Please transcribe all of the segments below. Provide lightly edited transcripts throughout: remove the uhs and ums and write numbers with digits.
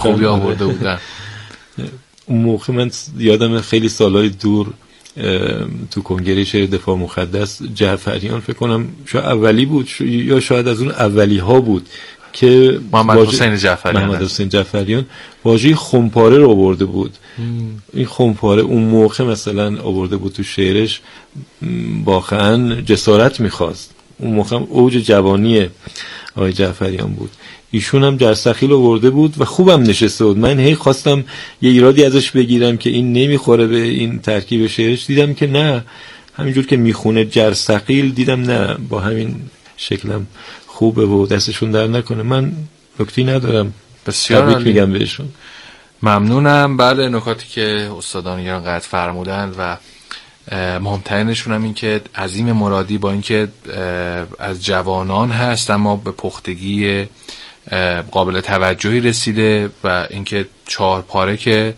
خوبی آورده بودن. اون موقع من یادم خیلی سالهای دور تو کنگره شعر دفاع مقدس جعفریان فکر کنم شاید اولی بود یا شاید از اون اولی ها بود که محمد حسین جعفریان واژه خمپاره رو آورده بود. این خمپاره اون موقع مثلا آورده بود تو شعرش، واقعا جسارت میخواست. اون موقع اوج جوانی آقای جعفریان بود. ایشون هم جرثقیل آورده بود و خوبم نشسته بود. من هی خواستم یه ایرادی ازش بگیرم که این نمیخوره به این ترکیب شعرش، دیدم که نه، همینجور که میخونه جرثقیل، دیدم نه، با همین شکلم خوبه و دستشون در نکنه. من نکتی ندارم، بسیار میگم بهشون. ممنونم. بله، نکاتی که استادان ایران قد فرمودند و مهمترینشون هم این که عظیم مرادی با اینکه از جوانان هست اما به پختگی قابل توجهی رسیده و اینکه 4 پاره که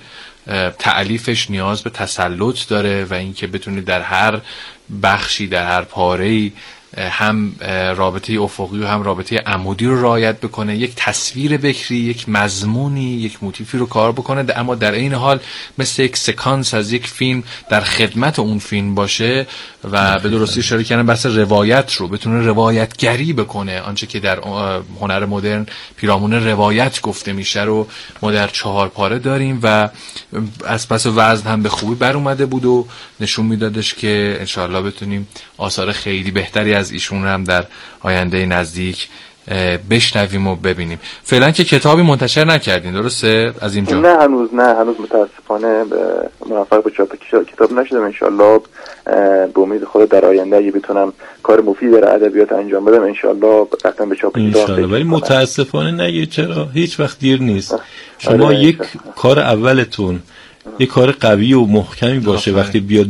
تألیفش نیاز به تسلط داره و اینکه بتونی در هر بخشی، در هر پاره‌ای هم رابطه افقی و هم رابطه عمودی رو رعایت بکنه، یک تصویر بکری، یک مضمونی، یک موتیفی رو کار بکنه، اما در این حال مثل یک سکانس از یک فیلم در خدمت اون فیلم باشه و به درستی اشاره کردن بحث روایت رو بتونه روایتگری بکنه. آنچه که در هنر مدرن پیرامون روایت گفته میشه رو ما در 4 پاره داریم و از پس وزن هم به خوبی بر اومده بود و نشون میدادش که انشاءالله بتونیم آثار خیلی بهتری از ایشون هم در آینده نزدیک بشنویم و ببینیم. فعلا که کتابی منتشر نکردین، درسته؟ از اینجا نه هنوز متاسفانه موفق به چاپ کتاب نشدم. انشالله به امید خدا در آینده اگه بتونم کار مفید در ادبیات انجام بدم انشالله قطعا به چاپ کتاب. ولی متاسفانه نگید، چرا؟ هیچ وقت دیر نیست. شما یک کار اولتون یک کار قوی و محکمی باشه، وقتی بیاد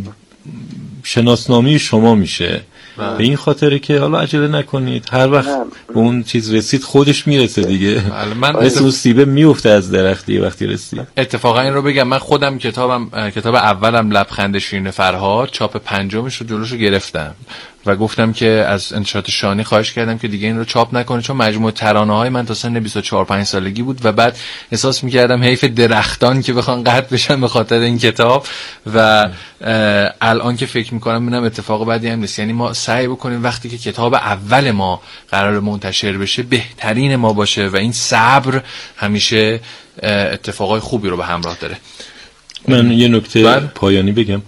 شناسنامه شما میشه. به این خاطره که حالا عجله نکنید، هر وقت به اون چیز رسید خودش میرسه دیگه. مثل اون سیبه میفته از درختی وقتی رسید. اتفاقا این رو بگم، من خودم کتاب اولم لبخند شیرین فرهاد چاپ 5 رو جلوشو گرفتم و گفتم که از انتشارات شانی خواهش کردم که دیگه این رو چاپ نکنه، چون مجموع ترانه‌های من تا سن 24-5 سالگی بود و بعد احساس می‌کردم حیف درختان که بخوان قطع بشن به خاطر این کتاب و الان که فکر می‌کنم ببینم اتفاق بعدی هم نیست. یعنی ما سعی بکنیم وقتی که کتاب اول ما قرار منتشر بشه بهترین ما باشه و این صبر همیشه اتفاقای خوبی رو به همراه داره. من یه نکته پایانی بگم،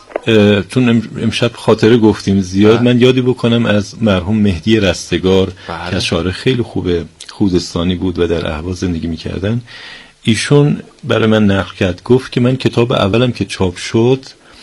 چون امشب خاطره گفتیم زیاد، من یادی بکنم از مرحوم مهدی رستگار که اشعار خیلی خوبه، خوزستانی بود و در اهواز زندگی میکردن. ایشون برای من نقل کرد، گفت که من کتاب اولم که چاپ شد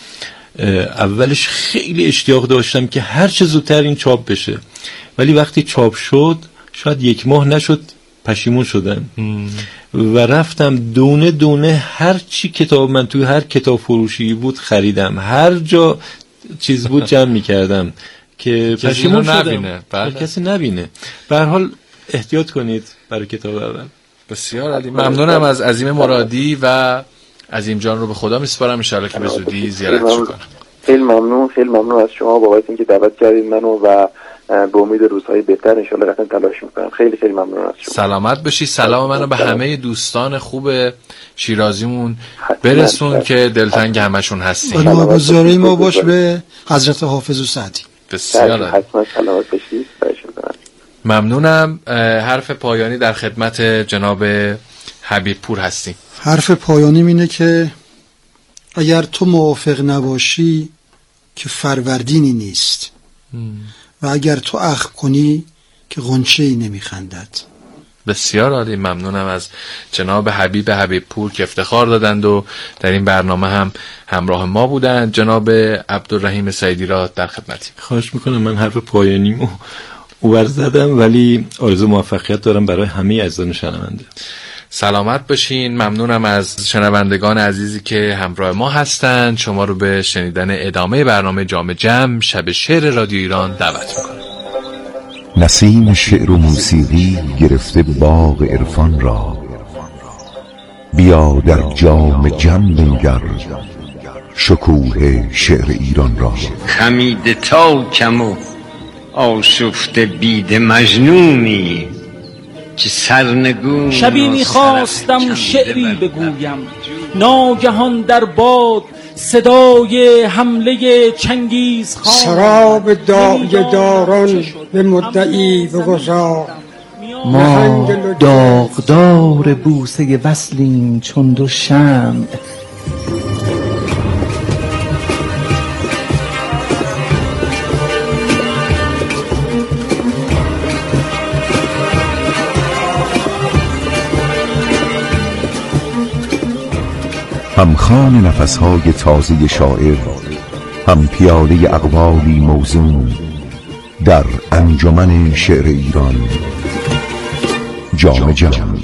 اولش خیلی اشتیاق داشتم که هر چه زودتر این چاپ بشه، ولی وقتی چاپ شد شاید 1 ماه نشد پشیمون شدم و رفتم دونه دونه هر چی کتاب من توی هر کتاب فروشی بود خریدم، هر جا چیز بود جمع می‌کردم که پشیمون شدم کسی نبینه. به هر حال احتیاط کنید برای کتاب اول. بسیار عالی، ممنونم از عظیم مرادی و عظیم جان رو به خدا میسپارم، ان شاءالله که به زودی زیارتش کنم. خیلی ممنون از شما بابت اینکه دعوت کردید منو و به امید روزهای بهتر ان شاءالله قطعا تلاش میکنم. خیلی ممنون از شما. سلامت باشی. سلام منو به همه دوستان خوب شیرازیمون برسون که دلتنگ همشون هستیم. نوابزاری ما باش به حضرت حافظ و سعدی. بسیار حتما سلامت باشید. ممنونم. حرف پایانی در خدمت جناب حبیب پور هستیم. حرف پایانی اینه که اگر تو موافق نباشی که فروردینی نیست و اگر تو اخم کنی که غنچه‌ای نمیخندد. بسیار عالی، ممنونم از جناب حبیب پور که افتخار دادند و در این برنامه هم همراه ما بودند. جناب عبدالرحیم سعیدی را در خدمتیم. خواهش میکنم، من حرف پایانیمو اوور زدم ولی آرزو موفقیت دارم برای همه عزیزان شنونده. سلامت باشین. ممنونم از شنوندگان عزیزی که همراه ما هستند. شما رو به شنیدن ادامه برنامه جام جم شب شعر رادیو ایران دعوت میکنم. نسیم شعر و موسیقی گرفته باغ عرفان را، بیا در جام جم بنگر شکوه شعر ایران را. خمیده تا کم و آشفته بید مجنونی، که سرنگون شبی میخواستم شعری بگویم، ناگهان در باد صدای حمله چنگیزخان. سراب داعیه داران به مدعی بگذار، ما داغدار بوسه وصلیم چون دو شمع. همخوان نفسهای تازه شاعر، هم پیاله اقوالی موزون در انجمن شعر ایران. جام جم،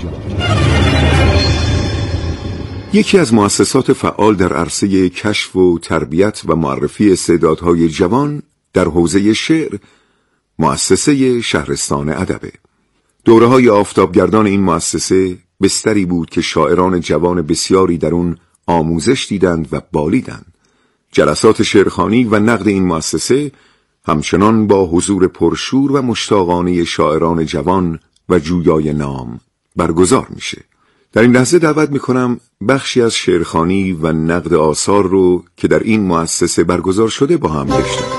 یکی از مؤسسات فعال در عرصه کشف و تربیت و معرفی استعدادهای جوان در حوزه شعر، مؤسسه شهرستان ادب. دوره‌های آفتابگردان این مؤسسه بستری بود که شاعران جوان بسیاری در اون آموزش دیدند و بالیدند. جلسات شعرخوانی و نقد این مؤسسه همچنان با حضور پرشور و مشتاقانه شاعران جوان و جویای نام برگزار میشه. در این لحظه دعوت میکنم بخشی از شعرخوانی و نقد آثار رو که در این مؤسسه برگزار شده با هم بشنویم.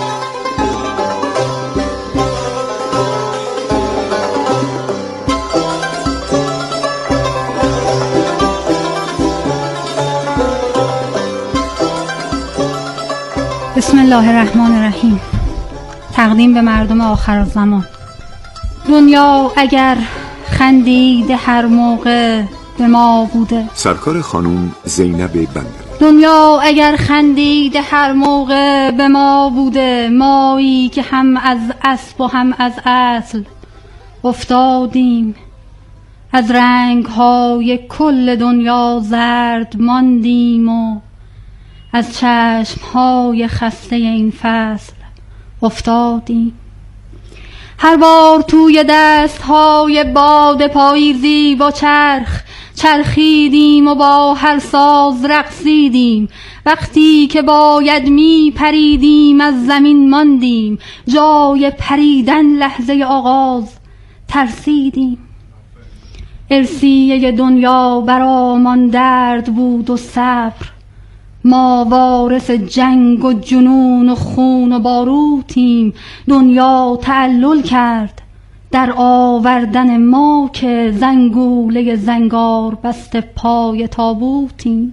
بسم الله الرحمن الرحیم. تقدیم به مردم آخرالزمان. دنیا اگر خندید هر موقع به ما بوده. سرکار خانوم زینب بندری. دنیا اگر خندید هر موقع به ما بوده، مایی که هم از اسب و هم از اصل افتادیم. از رنگ‌های کل دنیا زرد ماندیم و از چشم‌های خسته این فصل افتادیم. هر بار توی دست‌های باد پاییزی با چرخیدیم و با هر ساز رقصیدیم. وقتی که باید می پریدیم از زمین ماندیم، جای پریدن لحظه آغاز ترسیدیم. ارسیه دنیا برامان درد بود و صبر، ما وارث جنگ و جنون و خون و باروتیم. دنیا تعلل کرد در آوردن ما که زنگوله زنگار بست پای تابوتیم.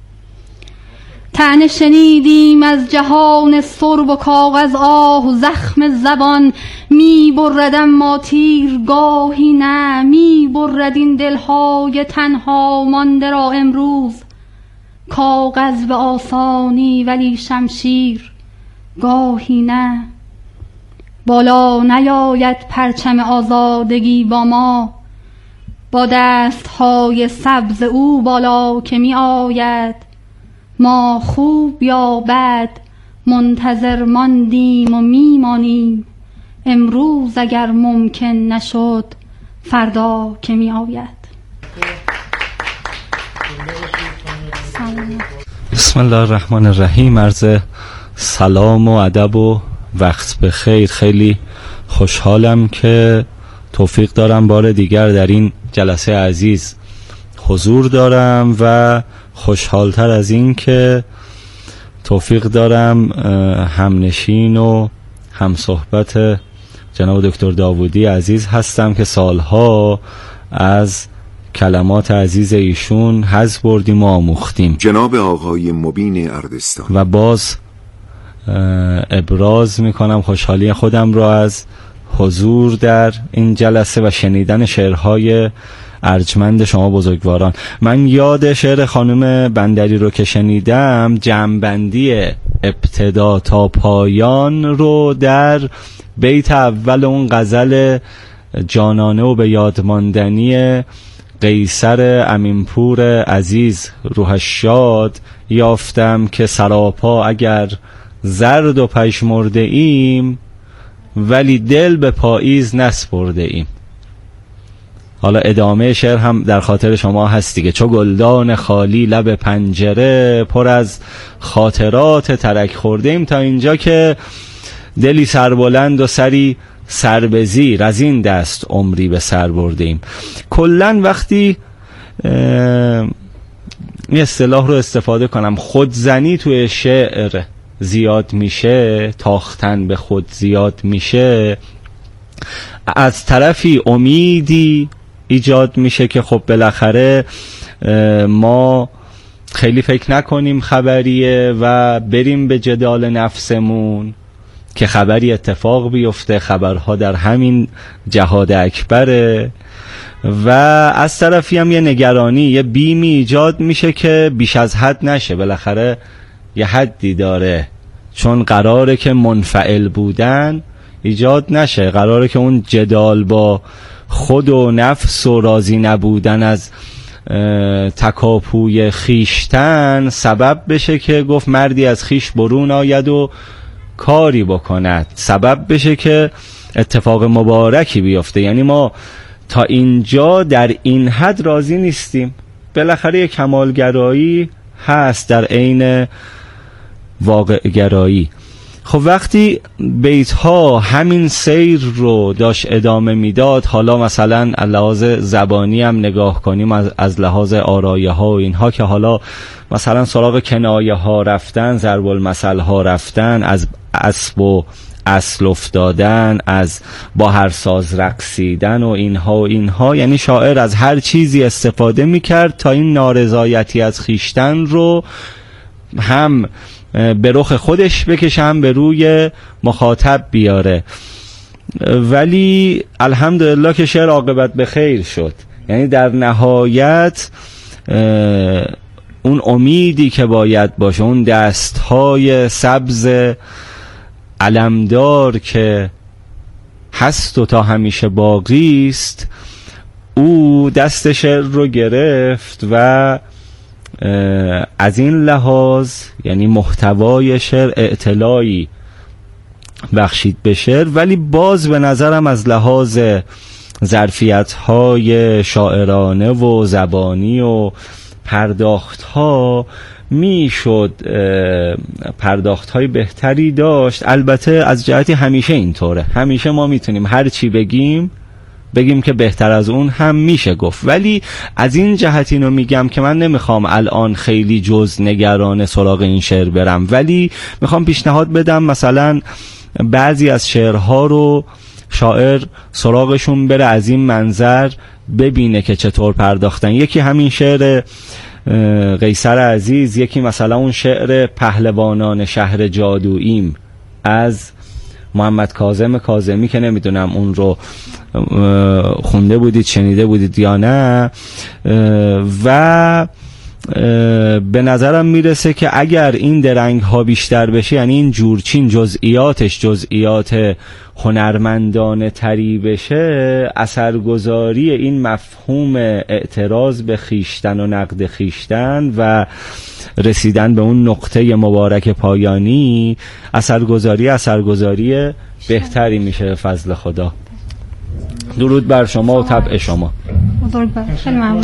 طعنه شنیدیم از جهان سرب و کاغذ، آه و زخم زبان می برد اما تیرگاهی نه. می برد این دلهای تنها مانده را امروز کاغذ به آسانی، ولی شمشیر گاهی نه. بالا نیاید پرچم آزادگی با ما، با دستهای سبز او بالا که می آید. ما خوب یا بد منتظر ماندیم و می مانیم، امروز اگر ممکن نشد فردا که می آید. بسم الله الرحمن الرحیم. عرض سلام و ادب و وقت بخیر. خیلی خوشحالم که توفیق دارم بار دیگر در این جلسه عزیز حضور دارم و خوشحالتر از این که توفیق دارم همنشین و همصحبت جناب دکتر داوودی عزیز هستم که سالها از کلمات عزیز ایشون حظ بردیم و آموختیم. جناب آقای مبین اردستان. و باز ابراز میکنم خوشحالی خودم را از حضور در این جلسه و شنیدن شعرهای ارجمند شما بزرگواران. من یاد شعر خانم بندری رو که شنیدم، جمع‌بندی ابتدا تا پایان رو در بیت اول اون غزل جانانه و به یاد ماندنی قیصر امینپور عزیز روحش شاد یافتم که سراپا اگر زرد و پژمرده ایم، ولی دل به پاییز نسپرده ایم. حالا ادامه شعر هم در خاطر شما هست دیگه. چو گلدان خالی لب پنجره، پر از خاطرات ترک خورده ایم. تا اینجا که دلی سربلند و سری سر به زیر از این دست عمری به سر بردیم. کلن وقتی این اصطلاح رو استفاده کنم، خودزنی توی شعر زیاد میشه، تاختن به خود زیاد میشه، از طرفی امیدی ایجاد میشه که خب بالاخره ما خیلی فکر نکنیم خبریه و بریم به جدال نفسمون که خبری اتفاق بیفته، خبرها در همین جهاد اکبره. و از طرفی هم یه نگرانی، یه بیمی ایجاد میشه که بیش از حد نشه، بالاخره یه حدی داره، چون قراره که منفعل بودن ایجاد نشه، قراره که اون جدال با خود و نفس و راضی نبودن از تکاپوی خیشتن سبب بشه که گفت مردی از خیش برون آید و کاری بکند، سبب بشه که اتفاق مبارکی بیفته. یعنی ما تا اینجا در این حد راضی نیستیم، بالاخره یک کمالگرایی هست در عین واقع گرایی. خب وقتی بیت ها همین سیر رو داشت ادامه میداد، حالا مثلا از لحاظ زبانی هم نگاه کنیم، از لحاظ آرایه ها و اینها که حالا مثلا سراغ کنایه ها رفتن، ضرب المثل ها رفتن، از اسب و اصل افتادن، از با هر ساز رقصیدن و اینها، یعنی شاعر از هر چیزی استفاده میکرد تا این نارضایتی از خیشتن رو هم به رخ خودش بکشه، هم به روی مخاطب بیاره. ولی الحمدلله که شعر عاقبت به خیر شد، یعنی در نهایت اون امیدی که باید باشه، اون دستهای سبز علمدار که هست و تا همیشه باقی است، او دست شعر رو گرفت و از این لحاظ یعنی محتوای شعر اعتلایی بخشید به شعر. ولی باز به نظرم از لحاظ ظرفیت‌های شاعرانه و زبانی و پرداخت‌ها میشد پرداخت‌های بهتری داشت. البته از جهتی همیشه اینطوره، همیشه ما میتونیم هر چی بگیم که بهتر از اون هم میشه گفت. ولی از این جهت اینو میگم که من نمیخوام الان خیلی جز نگران سراغ این شعر برم، ولی میخوام پیشنهاد بدم مثلا بعضی از شعرها رو شاعر سراغشون بره، از این منظر ببینه که چطور پرداختن. یکی همین شعر قیصر عزیز، یکی مثلا اون شعر پهلوانان شهر جادوییم از محمد کاظم کاظمی که نمیدونم اون رو خونده بودید، شنیده بودید یا نه. و به نظرم میرسه که اگر این درنگ ها بیشتر بشه، یعنی این جورچین جزئیاتش جزئیات هنرمندانه تری بشه، اثرگذاری این مفهوم اعتراض به خیشتن و نقد خیشتن و رسیدن به اون نقطه مبارک پایانی، اثرگذاری بهتری میشه فضل خدا. درود بر شما و طبع شما. بزرگ بر خیلی ممنون.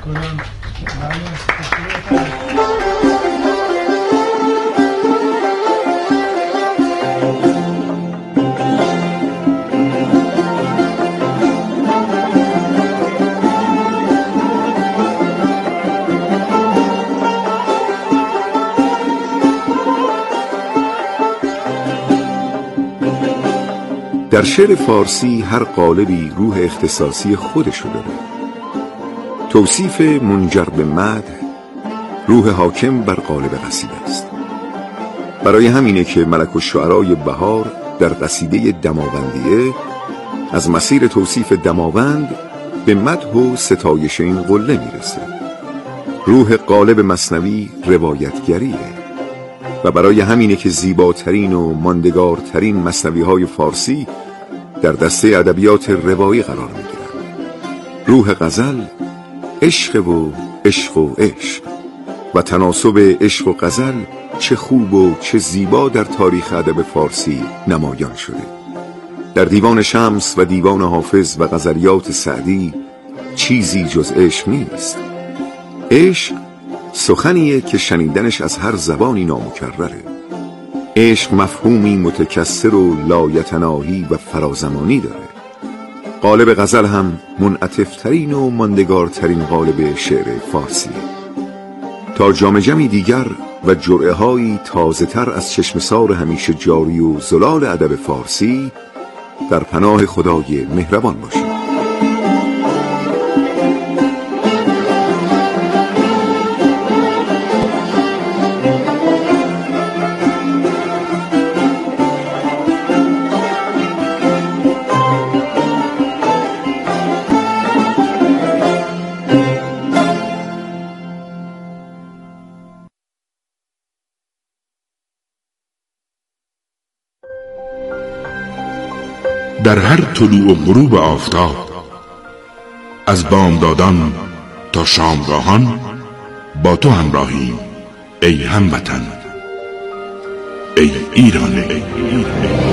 در شعر فارسی هر قالبی روح اختصاصی خودشو داره. توصیف منجر به مدح روح حاکم بر قالب قصیده است. برای همینه که ملک الشعرای بهار در قصیده دماوندیه از مسیر توصیف دماوند به مدح و ستایش این قله میرسه. روح قالب مثنوی روایتگریه و برای همینه که زیباترین و ماندگارترین مثنوی‌های فارسی در دسته ادبیات روایی قرار میگیرن. روح غزل عشق و عشق و عشق و تناسب عشق و غزل چه خوب و چه زیبا در تاریخ ادب فارسی نمایان شده. در دیوان شمس و دیوان حافظ و غزلیات سعدی چیزی جز عشق نیست. عشق سخنیه که شنیدنش از هر زبانی نامکرره. عشق مفهومی متکثر و لایتناهی و فرازمانی داره. قالب غزل هم منعطف‌ترین و ماندگارترین قالب شعر فارسیه. تا جام جمی دیگر و جرعه‌هایی تازه‌تر از چشمسار همیشه جاری و زلال ادب فارسی، در پناه خدای مهربان باشید. در هر طلوع و غروب آفتاب، از بامدادان تا شامگاهان با تو همراهیم ای هموطن، ای ایران، ای ایران.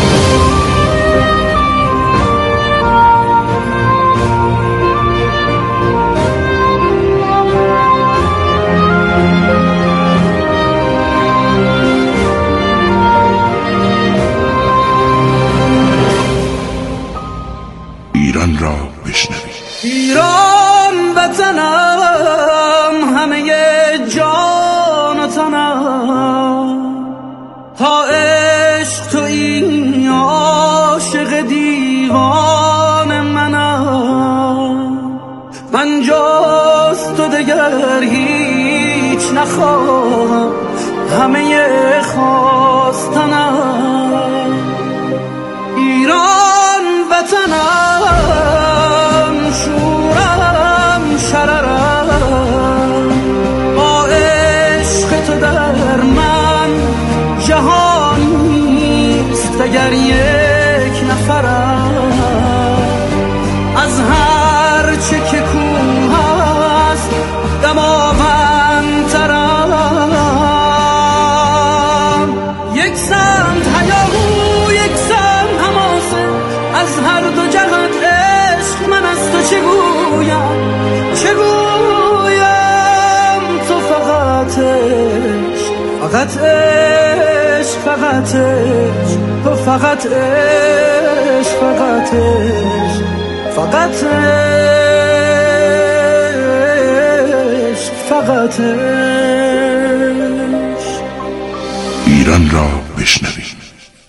ایران را بشنوید. ایران وطنم، همه جان و تنم، تا عشق تو این عاشق دیوان منم. من جز تو دگر هیچ نخواهم، همه خواستنم. ایران وطنم، شورم شررم، با عشق تو در من جهانیست اگر یک نفرم. از هر چه که کوه است دماوندترم. یک سمت هیاهو، یک سمت حماسه، از هر دو جهت عشق من از تو چه گویم، چه گویم. تو فقط عشق، فقط عشق، فقط عشق، تو فقط عشق، فقط عشق، فقط عشق، فقط عشق. ایران را بشنوید.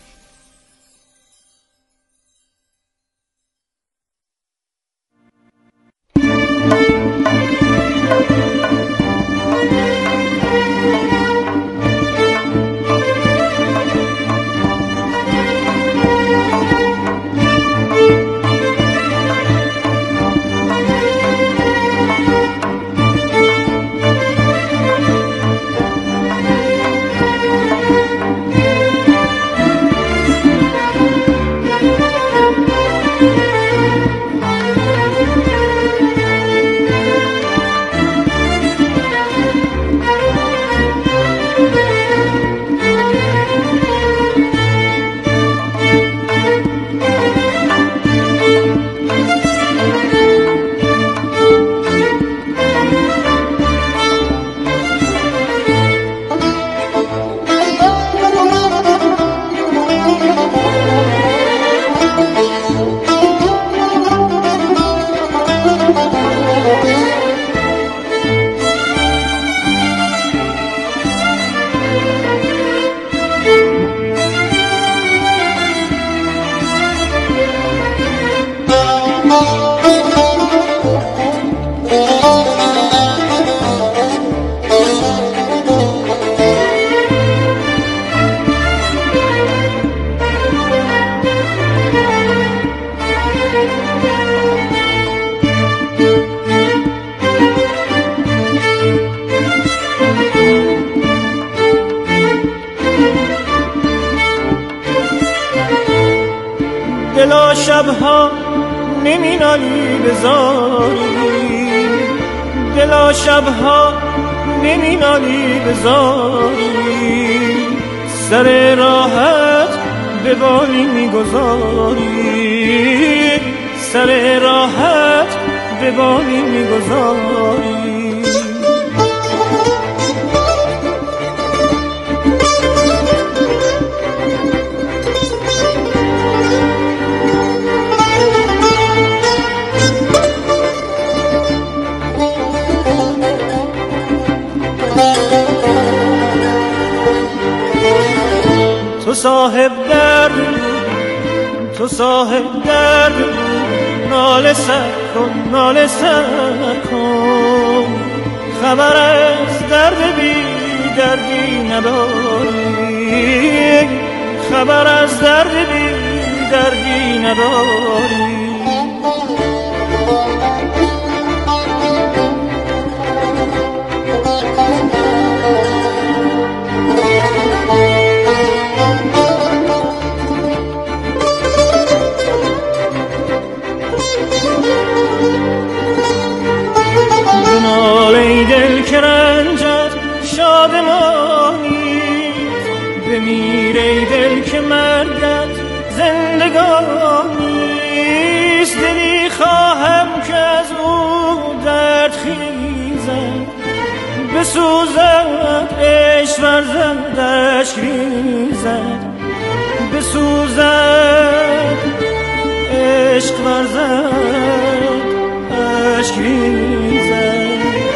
دلا شبها نمی نالی بزاری، دلا شبها نمی نالی بزاری، سر راحت به بالی می گذاری، سر راحت به بالی می گذاری. صاحب درد بود، تو صاحب درد بود. ناله سر کن، ناله سر کن، خبر از درد بی دردی نداری، خبر از درد بی دردی نداری. بناله دل که رنجت شادمانی، بمیره دل که مرگت زندگانیست. دلی خواهم که از او درد خیزد، بسوزد عشق ورزد اشک ریزد، بسوزد عشق ورزد اشک ریزد.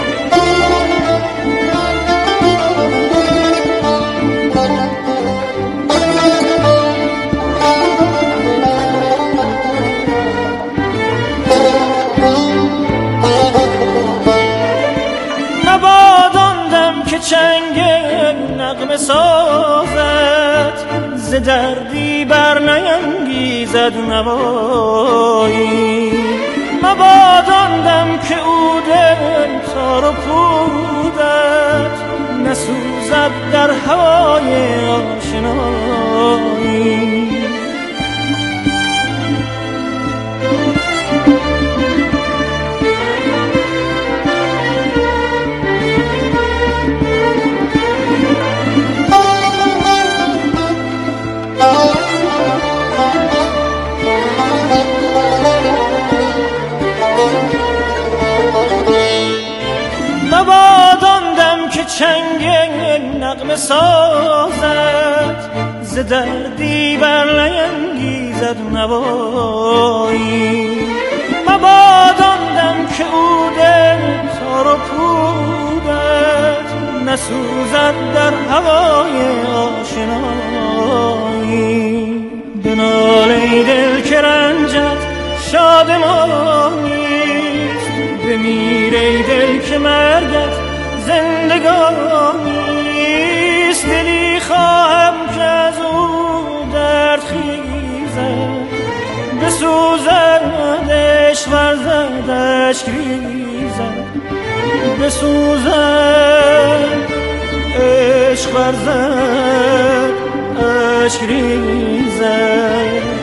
چنگ نغمه سازد، ز دردی بر نینگیزد نوایی. مباد آن دم که او دل تار و پودت، نسوزد در هوای آشنایی. چنگ نغمه سازد، ز دردی بر نینگیزد نوایی. مباد آن دم که او دل تار و پودت، نسوزد در هوای آشنایی. به ناله دل که رنجت شادمانیست، بمیره دل که مرگت زندگانیست. دلی خواهم که از او درد خیزد، بسوزد عشق ورزد اشک ریزد، بسوزد عشق ورزد اشک ریزد.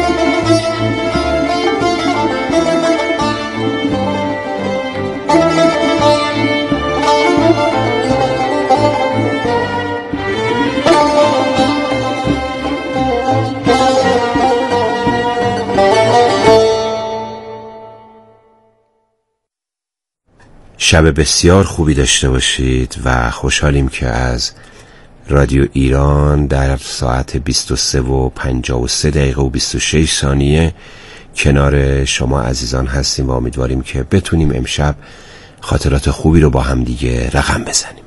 شب بسیار خوبی داشته باشید و خوشحالیم که از رادیو ایران در ساعت 23:53 و 26 ثانیه کنار شما عزیزان هستیم و امیدواریم که بتونیم امشب خاطرات خوبی رو با هم دیگه رقم بزنیم.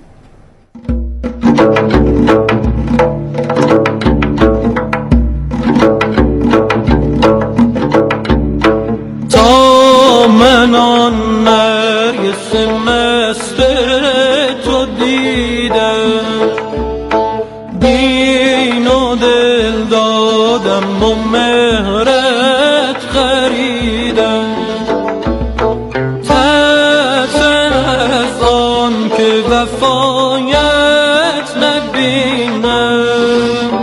تا من آن نرگس مست تو دیدم، دین و دل دادم و مهرت خریدم. ترسم از آن که وفایت نبینم،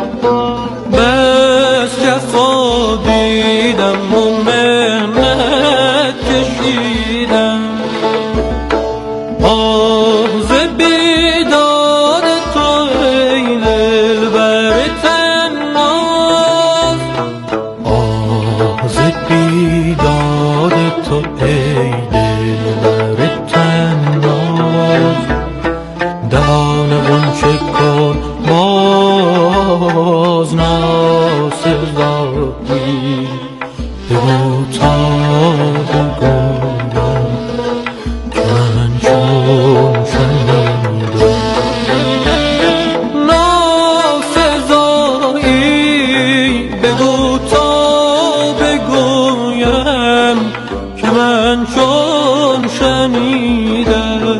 بس جفا دیدم و مهنت کشیدم. آز بیداد تو ای دلبر طناز، آز بیداد تو ای دلبر طناز. دهان غنچه کن باز ناسزایی، بگو تا بگویم که من چون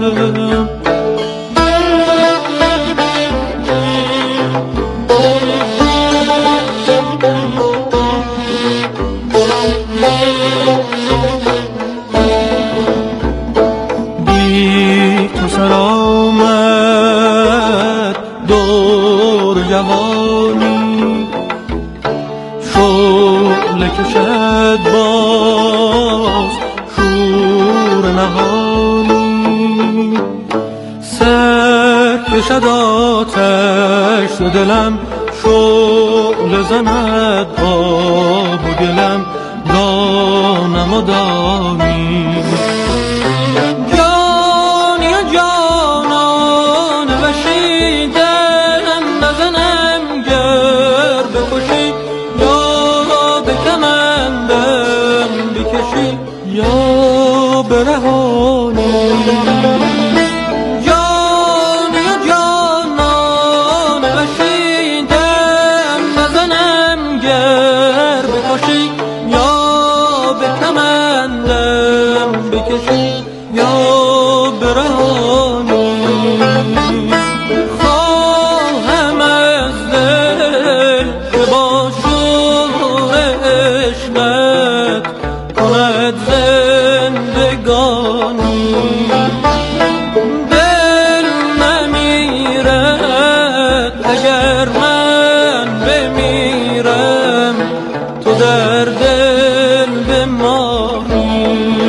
بی تو سلامت دور جوانی شعله کشد باز شور نهانی سر کشد آتش و دلم شعله زند آب و گلم دانم و دانی جانی و جانان وشیدن نزنم گر بکشی یا بکمندم بکشی یا برهانی جانی و جانان وشیدن نزنم گر بکشی یا بکمندم بکشی یا برهانی خواهم از دل که با شور عشقت کند زندگانی دل نمیرد اگر من بمیرم تو در دل بمانی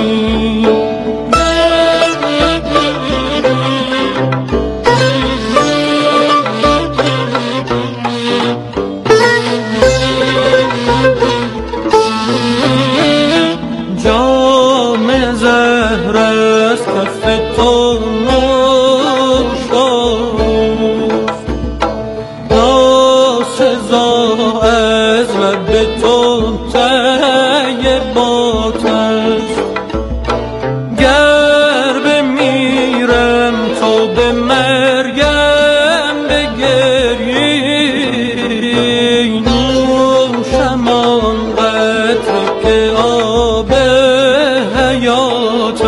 جام زهر از کف تو نوشاست ناسزا از لب تو طیبات است گر بمیرم تو به مرگم بگری نوشم آن قطره که آب حیات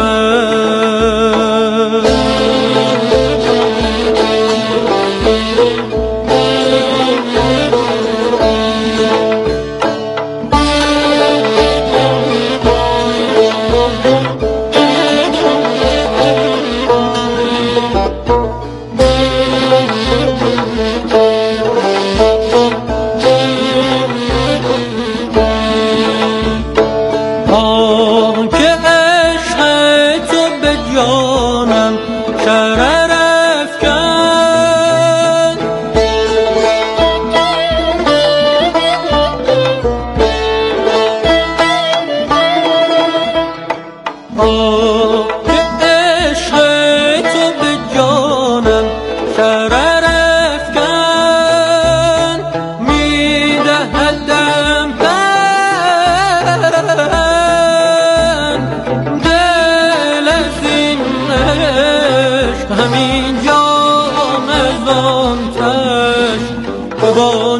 که عشق تو به جانم شرر افکن که عشق تو به جانم شرر افکن میدهدم دل از این عشق همین جام از آن تشت